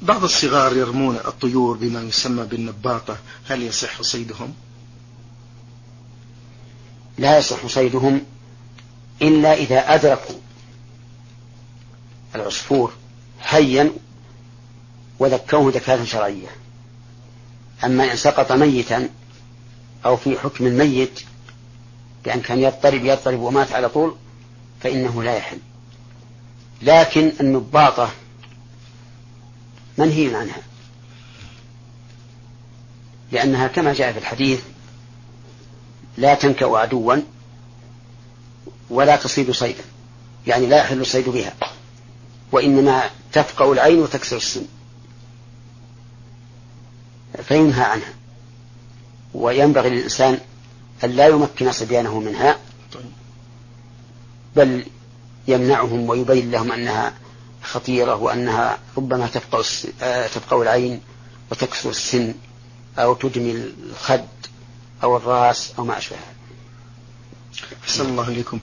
بعض الصغار يرمون الطيور بما يسمى بالنباطة، هل يصح صيدهم؟ لا يصح صيدهم إلا إذا أدركوا العصفور حيا وذكوه ذكاة شرعية. أما إن سقط ميتا أو في حكم الميت بأن كان يضطرب ومات على طول فإنه لا يحل. لكن النباطة منهي عنها، لأنها كما جاء في الحديث لا تنكأ عدوا ولا تصيد صيدا، يعني لا يحل الصيد بها، وإنما تفقأ العين وتكسر السن، فينهى عنها. وينبغي للإنسان أن لا يمكن صبيانه منها، بل يمنعهم ويبين لهم أنها خطيرة وأنها ربما تفقأ العين وتكسر السن أو تدمي الخد أو الرأس أو ما أشبه. أحسن الله إليكم.